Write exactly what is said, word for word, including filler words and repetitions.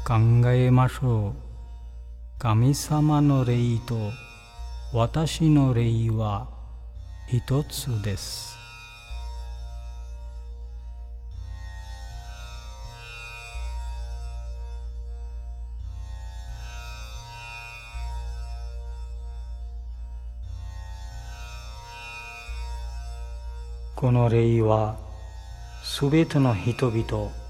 考えましょう。神様の霊と私の霊は一つです。この霊はすべての人々